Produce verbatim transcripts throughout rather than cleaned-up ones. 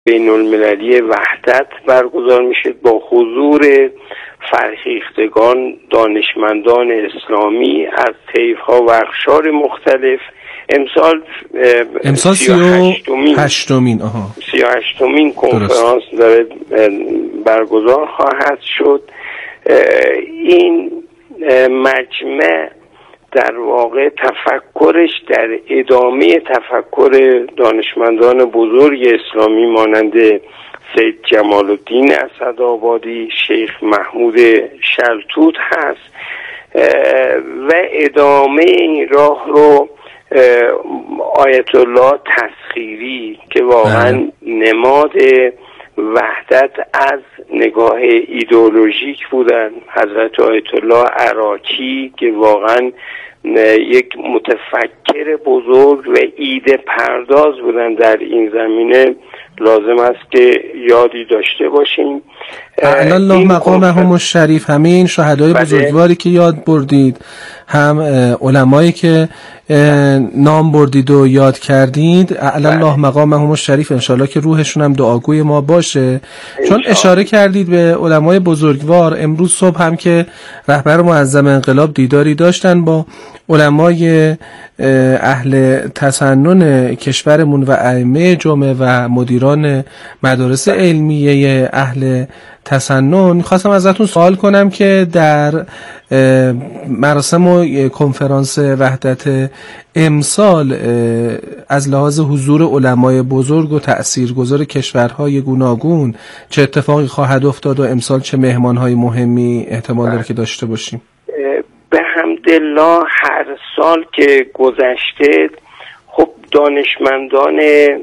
بین المللی وحدت برگزار میشه با حضور فرهیختگان، دانشمندان اسلامی از طیف‌ها و اقشار مختلف. امسال امسال سی و هشتمین آها سی و هشتمین کنفرانس داره برگزار خواهد شد. این مجمع در واقع تفکرش در ادامه تفکر دانشمندان بزرگ اسلامی مانند سید جمال الدین اسدآبادی، شیخ محمود شلتوت هست و ادامه این راه رو آیت الله تسخیری که واقعا نماد وحدت از نگاه ایدئولوژیک بودن، حضرت آیت الله عراقی که واقعا یک متفکر بزرگ و ایده پرداز بودن در این زمینه، لازم است که یادی داشته باشیم. اعلی الله مقامهم الشریف، همه این شهدای بزرگواری که یاد بردید، هم علمایی که نام بردید و یاد کردید، اعلی الله مقامهم الشریف، انشالله که روحشون هم دعاگوی ما باشه. چون اشاره کردید به علمای بزرگوار، امروز صبح هم که رهبر معظم انقلاب دیداری داشتن با علمای اهل تسنن کشورمون و ائمه جمعه و مدیران مدارس علمیه اهل تسنن، خواستم ازتون سوال کنم که در مراسم و کنفرانس وحدت امسال از لحاظ حضور علمای بزرگ و تأثیرگذار کشورهای گوناگون چه اتفاقی خواهد افتاد و امسال چه مهمانهای مهمی احتمال داره که داشته باشیم؟ به حمدالله هر سال که گذشته خب دانشمندان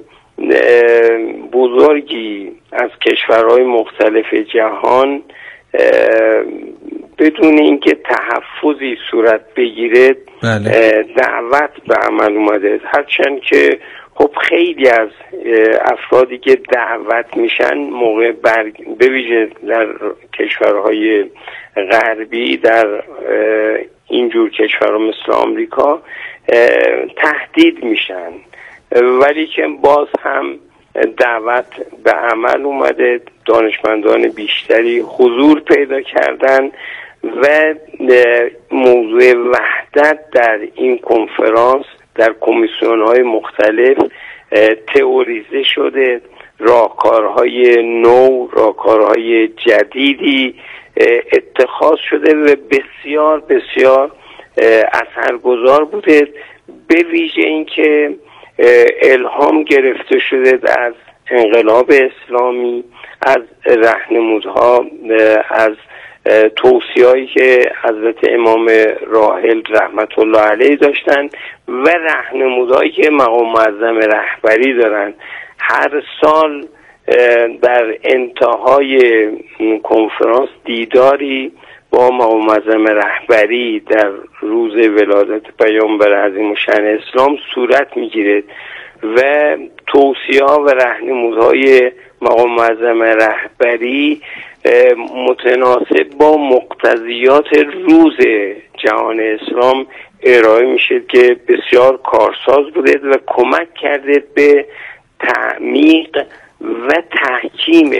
بزرگی از کشورهای مختلف جهان بدون اینکه تحفظی صورت بگیره بله. دعوت به عمل اومده، هرچند که خب خیلی از افرادی که دعوت میشن موقع بر... به ویژه در کشورهای غربی، در اینجور کشورها مثل آمریکا تهدید میشن، ولی که باز هم دعوت به عمل اومده، دانشمندان بیشتری حضور پیدا کردن و موضوع وحدت در این کنفرانس در کمیسیون‌های مختلف تئوریزه شده، راهکارهای نو، راهکارهای جدیدی اتخاذ شده و بسیار بسیار اثرگذار بوده، به ویژه اینکه الهام گرفته شده از انقلاب اسلامی، از راهنمودها، از توصیه‌ای که حضرت امام راحل رحمت الله علیه داشتن و راهنمودهایی که مقام معظم رهبری دارن. هر سال در انتهای کنفرانس دیداری با مقام معظم رهبری در روز ولادت پیامبر عظیم الشأن اسلام صورت میگیره و توصیه‌ها و راهنمودهای مقام معظم رهبری متناسب با مقتضیات روز جهان اسلام ارائه میشه که بسیار کارساز بوده و کمک کرده به تعمیق و تحکیم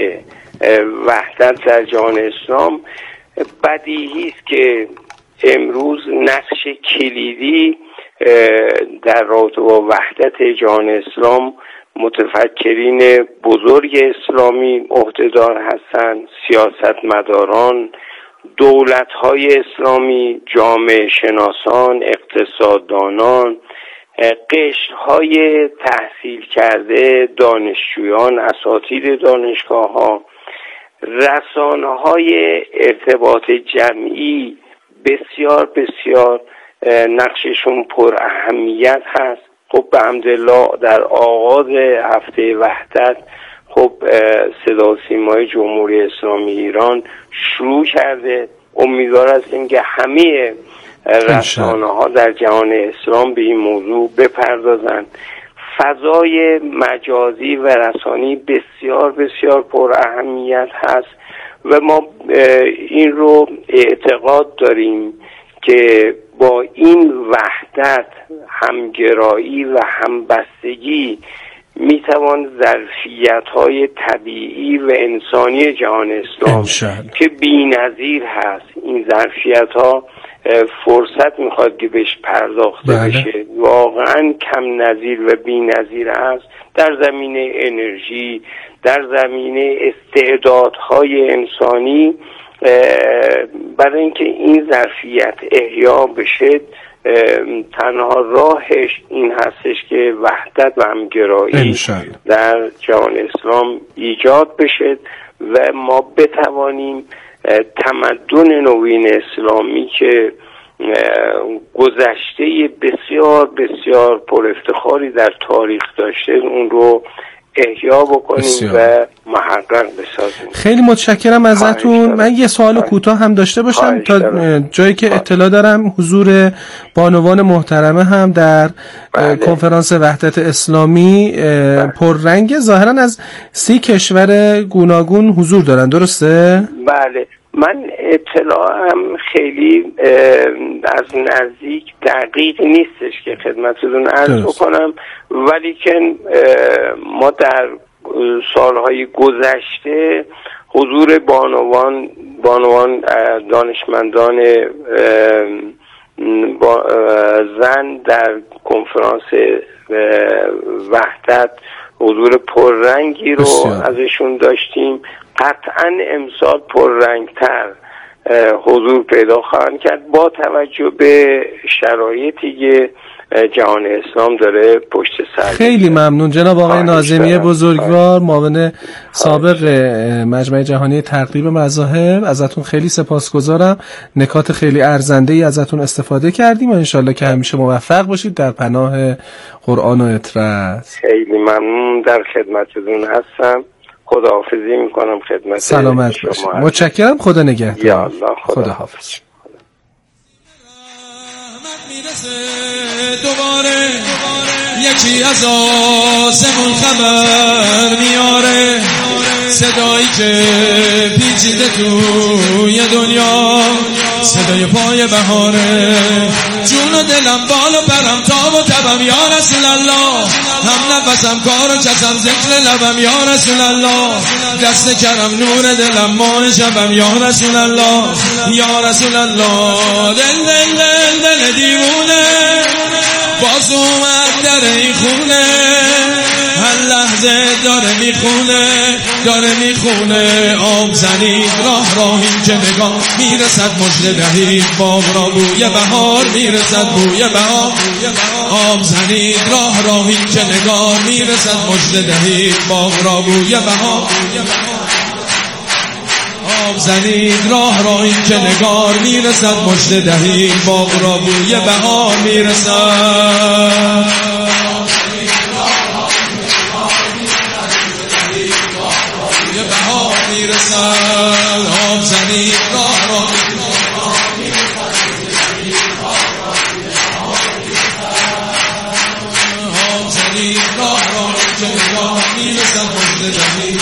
وحدت در جهان اسلام. بدیهی است که امروز نقش کلیدی در رابطه با وحدت جهان اسلام متفکرین بزرگ اسلامی عهدهدار هستند، سیاستمداران، دولت‌های اسلامی، جامعه شناسان، اقتصاددانان، قشرهای تحصیل کرده، دانشجویان، اساتید دانشگاه‌ها، رسانه‌های ارتباط جمعی بسیار بسیار نقششون پر اهمیت هست. خب به حمدالله در آغاز هفته وحدت خب صدا و سیمای جمهوری اسلامی ایران شروع کرده. امیدوار هستیم که همه رسانه‌ها در جهان اسلام به این موضوع بپردازند. فضای مجازی و رسانی بسیار بسیار پر اهمیت هست و ما این رو اعتقاد داریم که با این وحدت، همگرایی و همبستگی میتوان ظرفیت‌های طبیعی و انسانی جهان اسلام که بی‌نظیر هست، این ظرفیت‌ها فرصت میخواد که بهش پرداخته بله. بشه، واقعا کم نظیر و بی‌نظیر است در زمینه انرژی، در زمینه استعدادهای انسانی. برای اینکه این ظرفیت احیا بشه تنها راهش این هستش که وحدت و همگرایی در جهان اسلام ایجاد بشه و ما بتوانیم تمدن نوین اسلامی که گذشته بسیار بسیار پر افتخاری در تاریخ داشته اون رو احیا بکنیم بسیار. و محقق بسازیم. خیلی متشکرم ازتون. من یه سوال کوتاه هم داشته باشم تا دارم. جایی که اطلاع دارم حضور بانوان محترمه هم در بله. کنفرانس وحدت اسلامی بله. پررنگ، ظاهرا از سی کشور گوناگون حضور دارن، درسته؟ بله. من اطلاعم خیلی از نزدیک دقیق نیستش که خدمتتون عرض بکنم، ولی که ما در سالهای گذشته حضور بانوان بانوان دانشمندان زن در کنفرانس وحدت حضور پررنگی رو بسیار. ازشون داشتیم. قطعا امسال پررنگتر حضور پیدا خواهند کرد با توجه به شرایطی که جهان اسلام داره پشت سر. خیلی ممنون جناب آقای ناظمی بزرگوار، معاون سابق مجمع جهانی ترغیب مذاهب، ازتون خیلی سپاسگزارم. نکات خیلی ارزنده‌ای ازتون استفاده کردیم و انشالله که همیشه موفق باشید در پناه قرآن و اطرت. خیلی ممنون، در خدمتتون هستم. خداحافظی میکنم خدمت سلامت باشید. متشکرم. خدا نگهدار. یا الله. خدا, خدا حافظ. دوباره یکی از آسمون خبر میاره، صدایی که پیچیده توی دنیا، صدای پای بهاره، جون و دلم بال و پرم تاب و تبم یا رسول الله، هم نفسم کار و چشم ذکر لبم یا رسول الله، دست کرم نور دلم ماه شبم یا رسول الله، یا رسول الله. دل دل دل دل دیوونه باز اومد در این خونه، هر لحظه داره میخونه داره میخونه. آب زنید راه راهی که نگاه میرسد مژده دهید، باغ را بوی بهار میرسد بوی بهار. آب زنید راه راهی که نگاه میرسد مژده دهید، باغ را بوی بهار. آب زنید راه راهی که نگار میرسد مژده دهید، باغ را بوی بهار میرسد. آب زنید راه راه آب زنید راه راه که نگاه میرسد مژده دهید.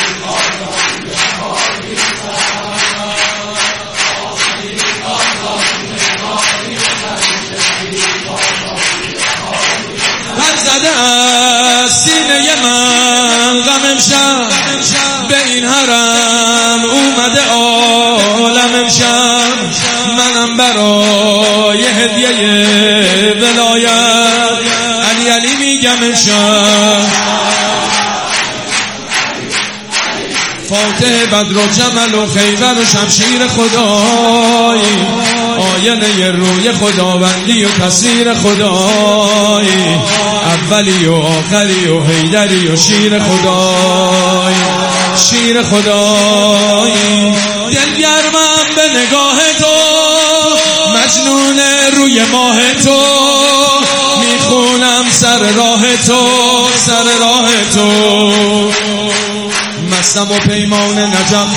پر زده از سینه من غم امشب، به این حرم اومده عالم امشب، منم برای هدیه ولایت علی علی میگم امشب. فاتح بدر و جمل و خیبر و شمشیر خدایی، آینه روی خداوندی و تصویر خدایی، اولی و آخری و حیدری و شیر خدایی، شیر خدایی. دل گرمم به نگاه تو، مجنون روی ماه تو، میخونم سر راه تو سر راه تو. مستم و پیمان نجف،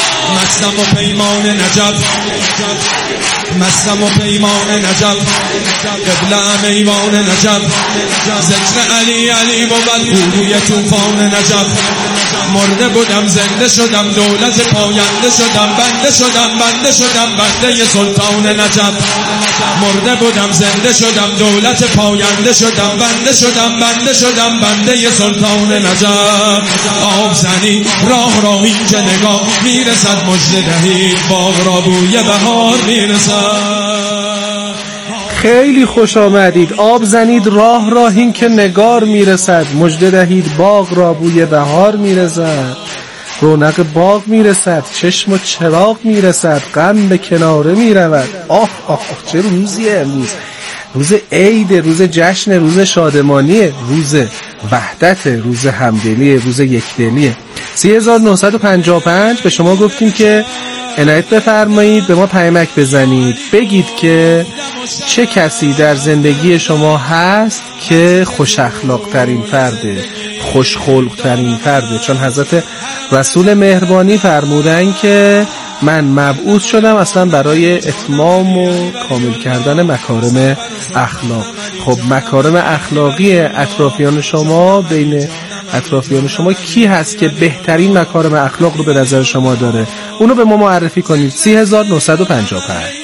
مستم و پیمان نجف، مستم و پیمان نجف. قبلم ایوان نجف ذکر علی علی بود گوروی توفان نجف مرده بودم زنده شدم دولت پاینده شدم بنده شدم بنده شدم بنده سلطان نجف مرده بودم زنده شدم دولت پاینده شدم بنده شدم بنده شدم بنده سلطان نجف آب زنی راه راهی که نگاه میرسد مژده دهید باغ را بوی بهار میرسد. خیلی خوش آمدید. آب زنید راه راهین که نگار میرسد مژده دهید باغ را بوی بهار میرسد. رونق باغ میرسد چشم و چراغ میرسد غم به کناره میرود. آه آه چه روزیه امروز، روز عید، روز جشن، روز شادمانیه، روز وحدت، روز همدلیه، روز یکدلیه. سی هزار و نهصد و پنجاه و پنج به شما گفتیم که عنایت بفرمایید به ما پیامک بزنید، بگید که چه کسی در زندگی شما هست که خوش اخلاق ترین فرده، خوش خلق ترین فرده، چون حضرت رسول مهربانی فرمودن که من مبعوث شدم اصلا برای اتمام و کامل کردن مکارم اخلاق. خب مکارم اخلاقی اطرافیان شما، بین اطرافیان شما کی هست که بهترین مکارم اخلاق رو به نظر شما داره؟ اونو به ما معرفی کنید. سی هزار و نهصد و پنجاه و پنج.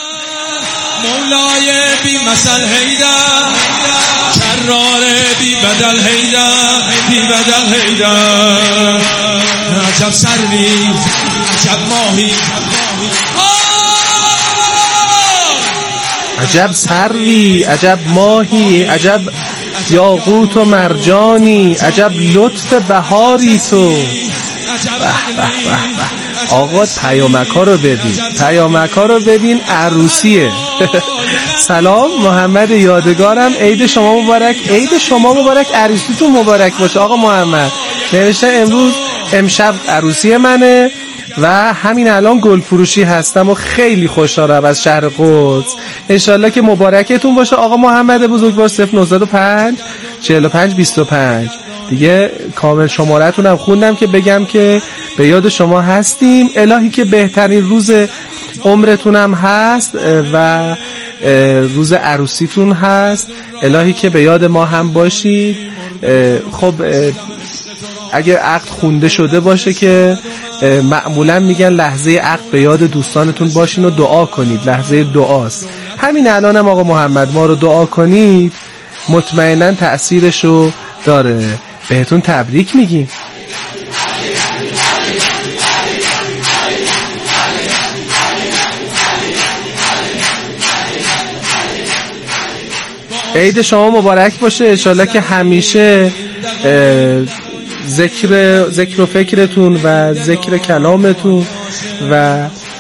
مولای بی مثل هیدر کرار بی بدل هیدر بی بدل هیدر عجب سروی عجب ماهی عجب سروی عجب ماهی عجب یاقوت و مرجانی عجب لطف بهاری تو. به به به به. آقا پیامک‌ها رو ببین، پیامک‌ها رو ببین، عروسیه. سلام محمد یادگارم، عید شما مبارک. عید شما مبارک، عروسیتون مبارک باشه آقا محمد. نوشته امروز امشب عروسی منه و همین الان گل فروشی هستم و خیلی خوشحالم از شهر قدس. انشالله که مبارکتون باشه آقا محمد بزرگوار. صفر نهصد و پنج چهل و پنج بیست و پنج. دیگه کامل شماره‌تون هم خوندم که بگم که به یاد شما هستیم. الهی که بهترین روز عمرتونم هست و روز عروسیتون هست، الهی که به یاد ما هم باشید. خب اگر عقد خونده شده باشه که معمولا میگن لحظه عقد به یاد دوستانتون باشین و دعا کنید، لحظه دعاست. همین الان هم آقا محمد ما رو دعا کنید، مطمئنا تأثیرشو داره. بهتون تبریک میگیم. عید شما مبارک باشه. انشالله که همیشه ذکر ذکر و فکرتون و ذکر کلامتون و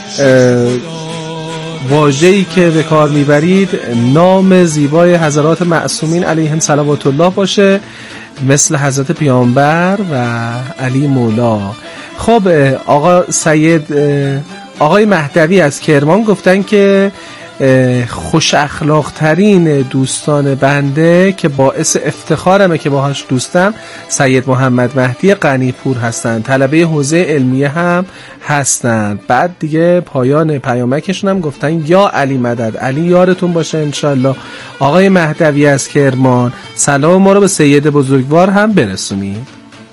واژه‌ای که به کار میبرید نام زیبای حضرات معصومین علیهم صلوات الله باشه، مثل حضرت پیامبر و علی مولا. خب آقا سید آقای مهدوی از کرمان گفتن که خوش اخلاق ترین دوستان بنده که باعث افتخارمه که باهاش دوستم سید محمد مهدی غنیپور هستن، طلبه حوزه علمیه هم هستن. بعد دیگه پایان پیامکشون هم گفتن یا علی مدد، علی یارتون باشه انشالله. آقای مهدوی از کرمان سلام ما رو به سید بزرگوار هم برسونید.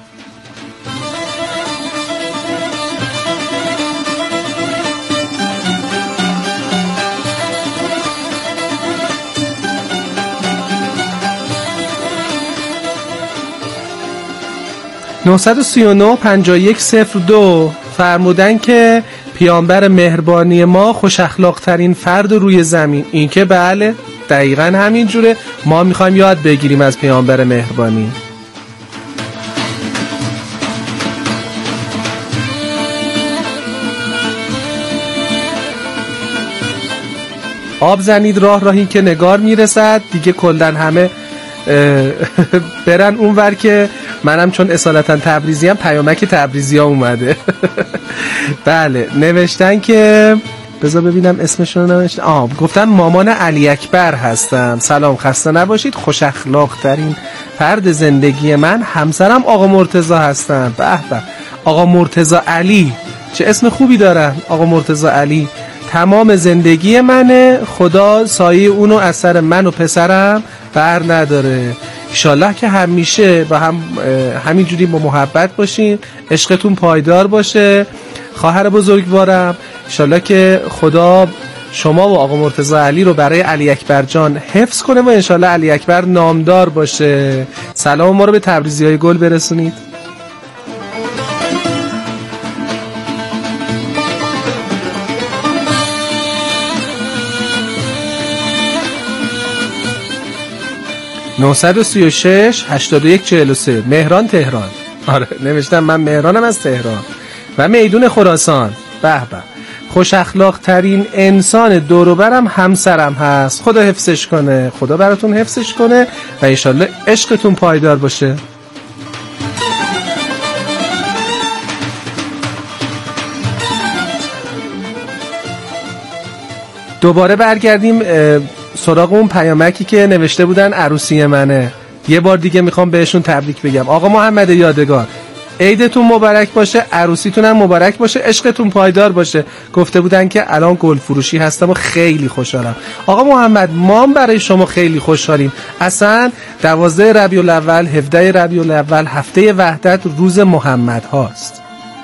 نهصد و سی و نه پنجاه و یک صفر دو فرمودن که پیامبر مهربانی ما خوش اخلاق ترین فرد روی زمین. این که بله دقیقاً همین جوره. ما میخوایم یاد بگیریم از پیامبر مهربانی. آب زنید راه راهی که نگار میرسد. دیگه کلن همه برن اونور که منم چون اصالتا تبریزی هم پیامک تبریزی ها اومده. بله نوشتن که بذار ببینم اسمشون رو نوشتن. آه گفتن مامان علی اکبر هستم. سلام خسته نباشید، خوش اخلاق ترین فرد زندگی من همسرم آقا مرتضی هستن. به به آقا مرتضی علی، چه اسم خوبی دارن آقا مرتضی علی. تمام زندگی منه، خدا سایه اونو از سر من و پسرم بر نداره. انشالله که همیشه با هم همینجوری با محبت باشین، عشقتون پایدار باشه. خواهر بزرگوارم انشالله که خدا شما و آقا مرتضی علی رو برای علی اکبر جان حفظ کنه و انشالله علی اکبر نامدار باشه. سلام ما رو به تبریزی های گل برسونید. نه سه شش هشت یک چهار سه مهران تهران. آره نوشتم من مهرانم از تهران و میدون خراسان. به به، خوش اخلاق ترین انسان دور و برم همسرم هست. خدا حفظش کنه، خدا براتون حفظش کنه و انشالله عشقتون پایدار باشه. دوباره برگردیم سراغ اون پیامکی که نوشته بودن عروسی منه. یه بار دیگه میخوام بهشون تبریک بگم. آقا محمد یادگار، عیدتون مبارک باشه، عروسیتون هم مبارک باشه، عشقتون پایدار باشه. گفته بودن که الان گل فروشی هستم و خیلی خوشحالم. آقا محمد ما هم برای شما خیلی خوشحالیم. اصلا دوازده ربیع الاول، هفده ربیع الاول هفته وحدت روز محمد هاست.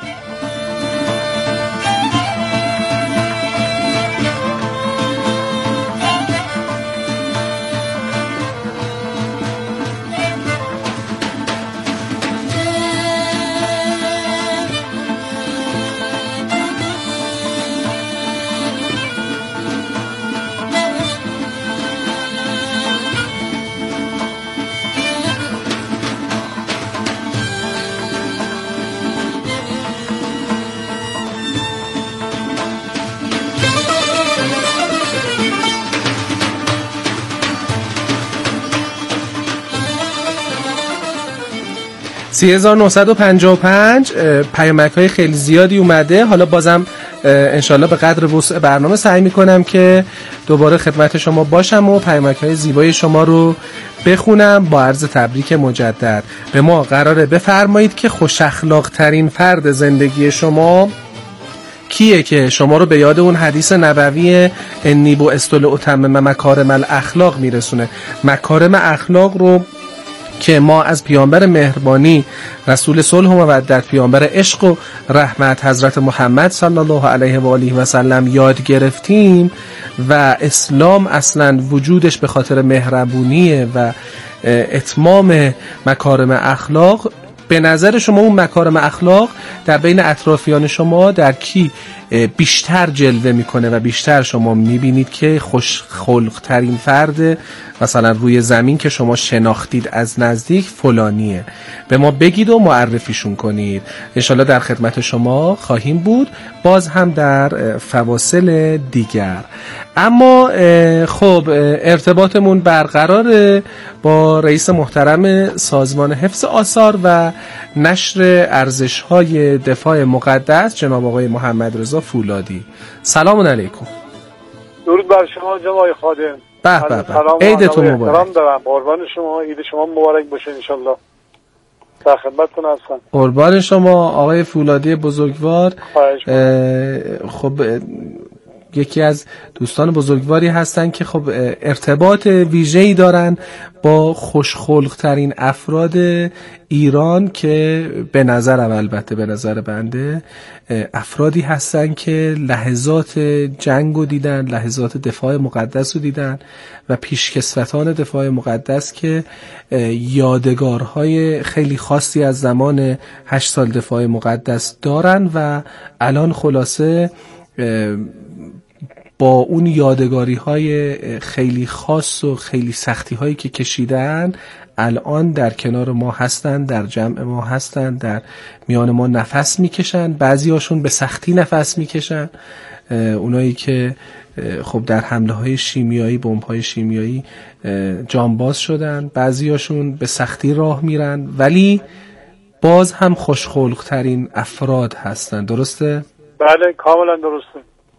سی هزار و نهصد و پنجاه و پنج پیامک های خیلی زیادی اومده. حالا بازم انشالله به قدر وسع برنامه سعی میکنم که دوباره خدمت شما باشم و پیامک های زیبای شما رو بخونم با عرض تبریک مجدد. به ما قراره بفرمایید که خوش اخلاق ترین فرد زندگی شما کیه که شما رو به یاد اون حدیث نبوی انی بعثت لاتمم مکارم الاخلاق میرسونه. مکارم اخلاق رو که ما از پیامبر مهربانی، رسول صلح و مودت، پیامبر عشق و رحمت حضرت محمد صلی الله علیه و آله و سلم یاد گرفتیم و اسلام اصلا وجودش به خاطر مهربونیه و اتمام مکارم اخلاق. به نظر شما اون مکارم اخلاق در بین اطرافیان شما در کی بیشتر جلوه میکنه و بیشتر شما میبینید که خوش خلق ترین فرد مثلا روی زمین که شما شناختید از نزدیک فلانیه؟ به ما بگید و معرفیشون کنید. انشالله در خدمت شما خواهیم بود، باز هم در فواصل دیگر. اما خب ارتباطمون برقراره با رئیس محترم سازمان حفظ آثار و نشر ارزش‌های دفاع مقدس جناب آقای محمد رضا فولادی. سلام علیکم. درود بر شما جناب آقای خادم. به به به، عیدتون مبارک. سلام دارم، قربان شما، عید شما مبارک باشه انشالله. در خدمتتون هستم. قربان شما آقای فولادی بزرگوار. خب یکی از دوستان بزرگواری هستن که خب ارتباط ویژه‌ای دارن با خوشخلق ترین افراد ایران که به نظرم، البته به نظر بنده، افرادی هستن که لحظات جنگ رو دیدن، لحظات دفاع مقدس رو دیدن و پیشکسوتان دفاع مقدس که یادگارهای خیلی خاصی از زمان هشت سال دفاع مقدس دارن و الان خلاصه با اون یادگاری های خیلی خاص و خیلی سختی هایی که کشیدن الان در کنار ما هستن، در جمع ما هستن، در میان ما نفس میکشن. بعضی هاشون به سختی نفس میکشن، اونایی که خب در حمله های شیمیایی، بمب های شیمیایی جانباز شدن، بعضی هاشون به سختی راه میرن ولی باز هم خوشخلق ترین افراد هستن. درسته؟ بله کاملا درسته.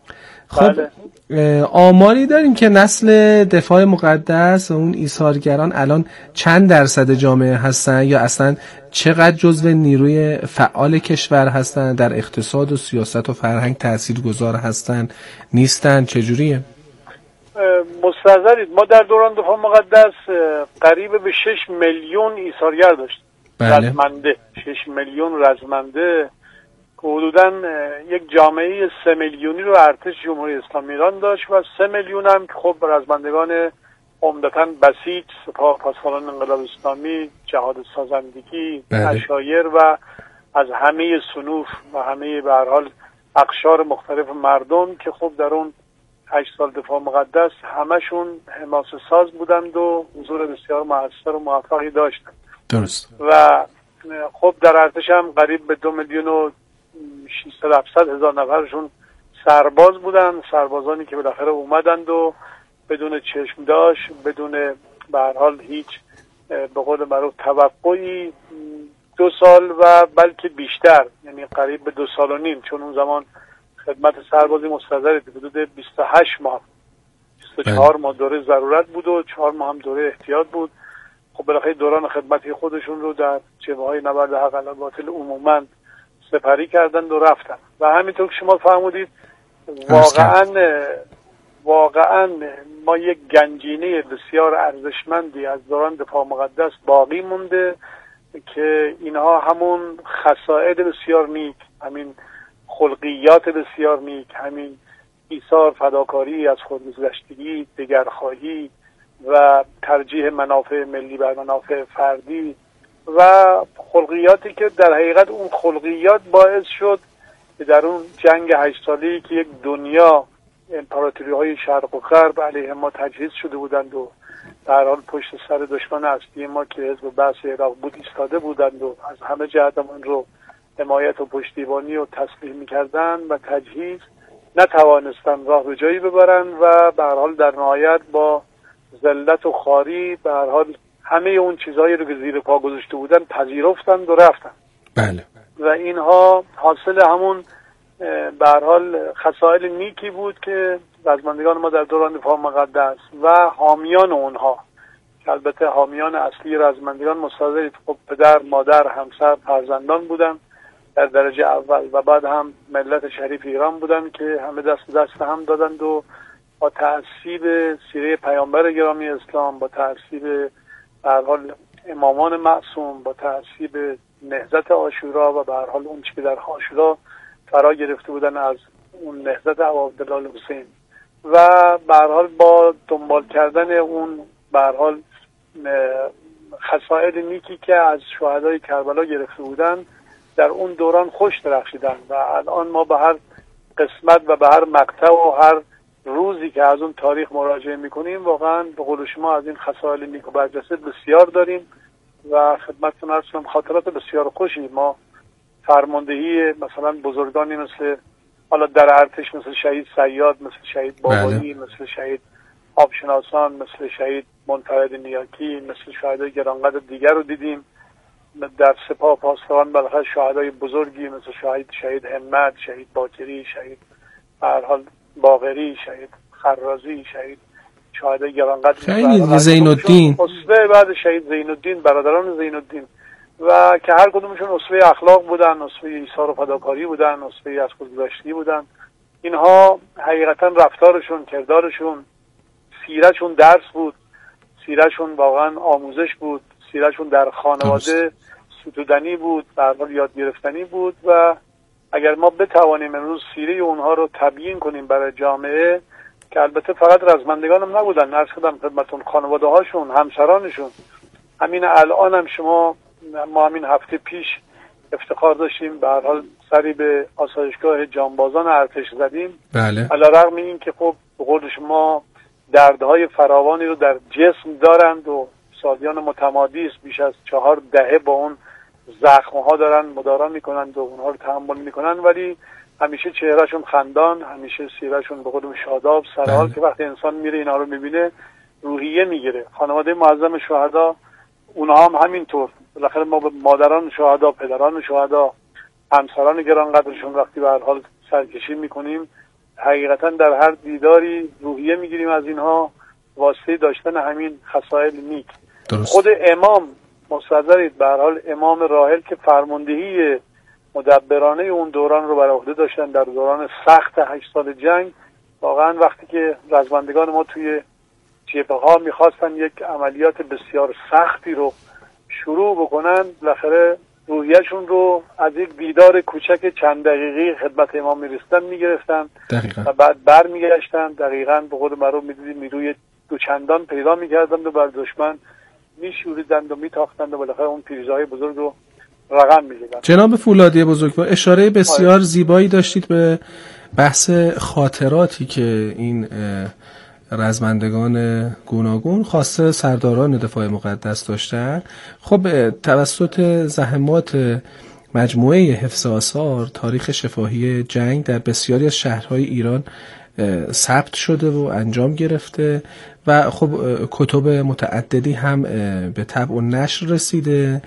خب بله. آماری داریم که نسل دفاع مقدس و اون ایثارگران الان چند درصد جامعه هستن یا اصلا چقدر جزو نیروی فعال کشور هستن، در اقتصاد و سیاست و فرهنگ تاثیرگذار هستن نیستن، چجوریه؟ مستحضرید ما در دوران دفاع مقدس قریب به شش میلیون ایثارگر داشتیم. بله. رزمنده شش میلیون رزمنده که حدوداً یک جامعه سه میلیونی رو ارتش جمهوری اسلامی ایران داشت و سه میلیون هم که خب رزمندگان عمدتاً بسیج، سپاه پاسداران انقلاب اسلامی، جهاد سازندگی، عشایر و از همه صنوف و همه به هر حال اقشار مختلف مردم که خب در اون هشت سال دفاع مقدس همشون حماسه ساز بودند و حضور بسیار موثر و موفقی داشتند. درست. و خب در ارتش هم قریب به دو میلیون و ششصد هفتصد هزار نفرشون سرباز بودن، سربازانی که بالاخره اومدند و بدون چشم داشت، بدون به هر حال هیچ به قول معروف توقعی دو سال و بلکه بیشتر، یعنی قریب به دو سال و نیم، چون اون زمان خدمت سربازی مستحضر حدود بیست و هشت ماه بیست و چهار ماه دوره ضرورت بود و چهار ماه هم دوره احتیاط بود. خب بالاخره دوران خدمتی خودشون رو در جبهه‌های نبرد حق علیه باطل عموماً سپری کردند و رفتن و همینطور که شما فرمودید واقعاً واقعاً ما یک گنجینه بسیار ارزشمندی از دوران دفاع مقدس باقی مونده که اینها همون خصائص بسیار نیک، همین خلقیات بسیار نیک، همین ایثار، فداکاری، از خودگذشتگی، دگرخواهی و ترجیح منافع ملی بر منافع فردی و خلقیاتی که در حقیقت اون خلقیات باعث شد که در اون جنگ هشت ساله‌ای که یک دنیا امپراتوری های شرق و غرب علیه ما تجهیز شده بودند و در حال پشت سر دشمن اصلی ما که حزب بعث عراق بود ایستاده بودند و از همه جهت من رو حمایت و پشتیبانی و تسلیح می‌کردند و تجهیز نتوانستند راه به جایی ببرند و به هر حال در نهایت با ذلت و خواری به هر حال همه اون چیزهایی رو که زیر پا گذاشته بودن پذیرفتند و رفتند. بله. و اینها حاصل همون به هر حال خصائص نیکی بود که رزمندگان ما در دوران دفاع مقدس و حامیان اونها که البته حامیان اصلی رزمندگان مستحضر خب پدر، مادر، همسر، فرزندان بودن در درجه اول و بعد هم ملت شریف ایران بودن که همه دست دست هم دادند و با تأثیر سیره پیامبر گرامی اسلام، با تأثیر به هر حال امامان معصوم، با تأثیر نهضت عاشورا و به هر حال اون چیزی که در عاشورا فرا گرفته بودن از اون نهضت عبدالله حسین و به هر حال با دنبال کردن اون به هر حال خصائص نیکی که از شهدای کربلا گرفته بودن در اون دوران خوش درخشیدن و الان ما به هر قسمت و به هر مقطع و هر روزی که از اون تاریخ مراجعه میکنیم واقعا به قول شما از این خصائص نیک و برجسته بسیار داریم و خدمتتون عرض کنم خاطرات بسیار خوشی. ما فرماندهی مثلا بزرگانی مثل حالا در ارتش مثل شهید صیاد، مثل شهید بابایی، بله. مثل شهید آبشناسان، مثل شهید منفرد نیاکی، مثل شهدای گرانقدر دیگر رو دیدیم. در سپاه پاسداران بالاخره شهدای بزرگی مثل شهید شهید همت، شهید باکری، شهید به هر حال باقری، شهید خرازی، شهید شهدای گرانقدر شهید زین الدین، اسوه بعد شهید زین الدین، برادران زین الدین و که هر کدومشون اسوه اخلاق بودن، اسوه ایثار و فداکاری بودن، اسوه از خودگذشتگی بودن. اینها حقیقتا رفتارشون، کردارشون، سیرتشون درس بود، سیرتشون واقعا آموزش بود، سیرتشون در خانواده ستودنی بود، در حال یاد گرفتنی بود و اگر ما بتوانیم امروز سیره اونها رو تبیین کنیم برای جامعه که البته فقط رزمندگان هم نبودن، عرض کردم خدمتتون خانواده هاشون، همسرانشون، همین الان هم شما ما همین هفته پیش افتخار داشتیم به هر حال سری به آسایشگاه جانبازان ارتش زدیم. بله. علیرغم این که خب به قول شما دردهای فراوانی رو در جسم دارند و سالیان متمادی است، بیش از چهار دهه با اون زخم‌ها دارن مدارا میکنند و اونها رو تحمل میکنن، ولی همیشه چهرهشون خندان، همیشه سیرشون به قدم شاداب سرحال که وقتی انسان میره اینا رو میبینه روحیه میگیره. خانواده معظم شهدا اونها هم همینطور، بالاخره ما به مادران شهدا، پدران شهدا، همسران گرانقدرشون وقتی به هر حال سرکشی میکنیم حقیقتا در هر دیداری روحیه میگیریم از اینها واسطه داشتن همین خصایل نیک. درست. خود امام مستحضرید به هر حال امام راحل که فرماندهی مدبرانه اون دوران رو بر عهده داشتن در دوران سخت هشت سال جنگ، واقعا وقتی که رزمندگان ما توی جبهه ها میخواستن یک عملیات بسیار سختی رو شروع بکنن، بالاخره روحیه‌شون رو از یک دیدار کوچک چند دقیقی خدمت امام میرسیدن میگرفتن و بعد بر میگشتن. دقیقاً به قول معروف میدیدیم نیروی دوچندان پیدا میکردند و بر دشمن میشوریدند و میتاختند و بالاخره اون پیروزی‌های بزرگ رو رقم می‌زدند. جناب فولادی بزرگوار، اشاره بسیار زیبایی داشتید به بحث خاطراتی که این رزمندگان گوناگون خاصه سرداران دفاع مقدس داشتن. خب توسط زحمات مجموعه حفظ آثار تاریخ شفاهی جنگ در بسیاری از شهرهای ایران ثبت شده و انجام گرفته و خب کتب متعددی هم به طبع و نشر رسیده.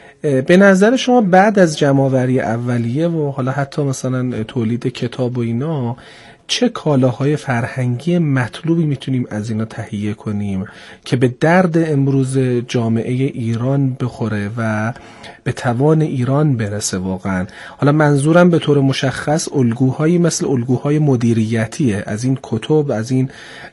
به نظر شما بعد از جمع‌آوری اولیه و حالا حتی مثلا تولید کتاب و اینا چه کالاهای فرهنگی مطلوبی میتونیم از اینا تهیه کنیم که به درد امروز جامعه ایران بخوره و به توان ایران برسه واقعا؟ حالا منظورم به طور مشخص الگوهایی مثل الگوهای مدیریتیه، از این کتب، از این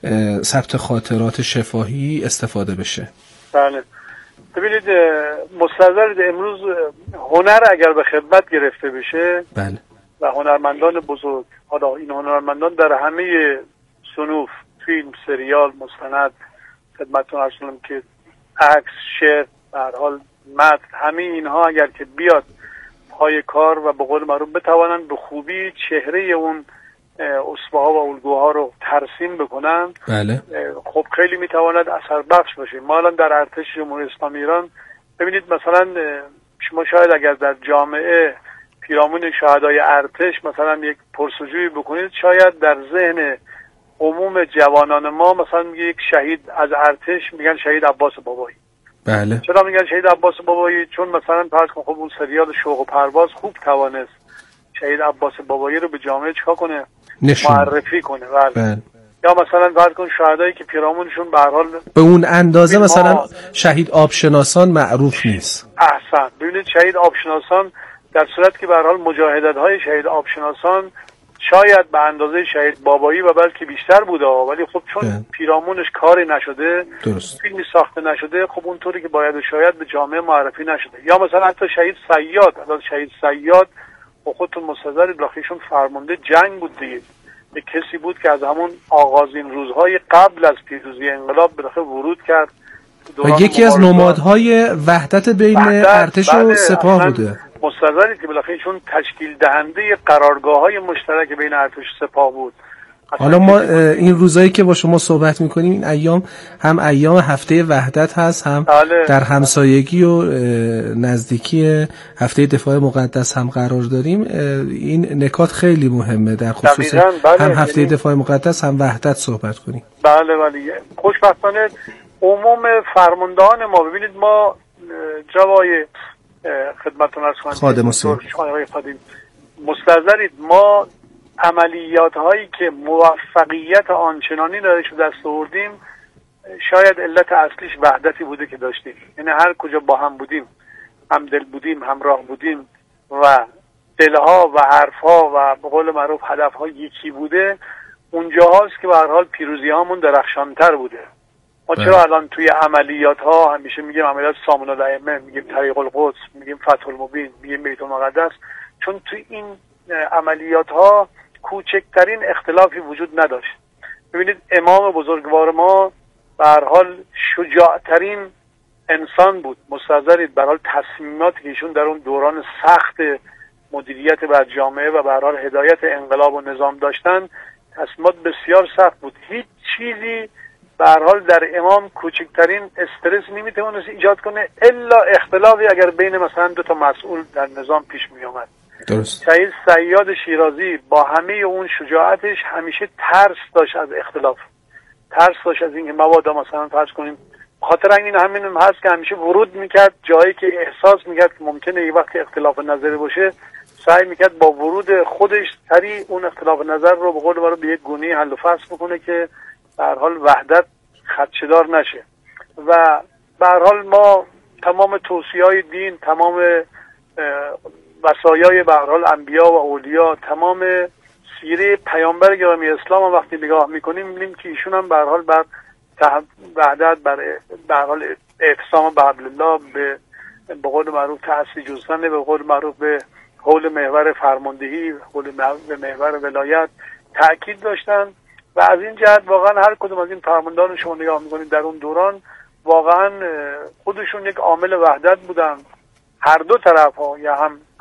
ثبت خاطرات شفاهی استفاده بشه. بله ببینید مستحضرید امروز هنر اگر به خدمت گرفته بشه بله و هنرمندان بزرگ، حالا این هنرمندان در همه صنوف، فیلم، سریال، مستند، خدمتتون عرض کنم که عکس، شعر، به هر حال متن، همه اینها اگر که بیاد پای کار و به قول معروف بتوانند به خوبی چهره اون اسوه‌ها و الگوها رو ترسیم بکنن، بله خب خیلی میتواند اثر بخش باشه. ما الان در ارتش جمهوری اسلامی ایران ببینید مثلا شما شاید اگر در جامعه پیرامون شهدای ارتش مثلا یک پرسجویی بکنید، شاید در ذهن عموم جوانان ما مثلا میگه یک شهید از ارتش میگن شهید عباس بابایی. بله. چرا میگن شهید عباس بابایی؟ چون مثلا فرض کن خب اون سریال شوق و پرواز خوب توانست شهید عباس بابایی رو به جامعه چیکار کنه؟ نشون. معرفی کنه. بله. بله. یا مثلا فرض کن شهدایی که پیرامونشون به هر حال به اون اندازه مثلا شهید آبشناسان معروف نیست. احسن. ببینید شهید آبشناسان در صورت که به هر حال مجاهدت‌های شهید آبشناسان شاید به اندازه شهید بابایی و بلکه بیشتر بوده، ولی خب چون ده. پیرامونش کاری نشده، درست. فیلمی ساخته نشده، خب اونطوری که باید و شاید به جامعه معرفی نشده. یا مثلا حتی شهید صیاد، حتی شهید صیاد و خودتون مستحضرید بلاخیشون فرمانده جنگ بود دیگه، یک کسی بود که از همون آغازین روزهای قبل از پیروزی انقلاب بالاخره ورود کرد و یکی از نمادهای وحدت بین ارتش بله و سپاه بوده. مستحضرید که بالاخره چون تشکیل دهنده قرارگاه‌های مشترک بین ارتش و سپاه بود. حالا ما این روزایی که با شما صحبت می‌کنیم این ایام هم ایام هفته وحدت هست، هم بله. در همسایگی و نزدیکی هفته دفاع مقدس هم قرار داریم. این نکات خیلی مهمه در خصوص بله. هم هفته دفاع مقدس هم وحدت صحبت کنیم. بله بله. خوشبختانه عموم فرماندهان ما، ببینید ما جوای خدمتتون عرض کنم خادم حسین مستحضرید ما عملیات هایی که موفقیت آنچنانی دارش رو دست آوردیم، شاید علت اصلیش وحدتی بوده که داشتیم. یعنی هر کجا با هم بودیم، هم دل بودیم، همراه بودیم و دلها و حرفها و به قول معروف هدفها یکی بوده، اونجا هاست که به هر حال پیروزی هامون درخشانتر بوده. ما چرا الان توی عملیات ها همیشه میگیم عملیات سامون الائمه، میگیم طریق القدس، میگیم فتح المبین، میگیم بیت المقدس؟ چون توی این عملیات ها کوچکترین اختلافی وجود نداشت. ببینید امام بزرگوار ما به هر حال شجاعترین انسان بود. مستحضرید به هر حال تصمیماتی که ایشون در اون دوران سخت مدیریت بر جامعه و به هر حال هدایت انقلاب و نظام داشتن، تصمیمات بسیار سخت بود. هیچ چیزی به هر حال در امام کوچکترین استرس نمیتونست ایجاد کنه الا اختلافی اگر بین مثلا دو تا مسئول در نظام پیش می اومد. درست. شهید صیاد شیرازی با همه اون شجاعتش همیشه ترس داشت از اختلاف، ترس داشت از اینکه مبادا مثلا فرض کنیم، خاطر این همین هم هست که همیشه ورود میکرد جایی که احساس میکرد که ممکنه یه وقت اختلاف نظری باشه، سعی میکرد با ورود خودش سریع اون اختلاف نظر رو به قول ما رو به یک گونه حل و فصل بکنه که به هر حال وحدت خدشه‌دار نشه. و به هر حال ما تمام توصیه‌های دین، تمام وصایای به هر حال انبیا و اولیا، تمام سیره پیامبر گرامی اسلام هم وقتی نگاه میکنیم می‌بینیم که ایشون هم به هر حال بر وحدت، بر به هر حال اعتصام به حبل الله، به به قول معروف تأسیس جزء، به قول معروف به حول محور فرماندهی، حول به محور ولایت تأکید داشتن. و از این جهت واقعا هر کدوم از این فرماندهان شما نگاه میکنید در اون دوران واقعا خودشون یک عامل وحدت بودن، هر دو طرف ها، یا هم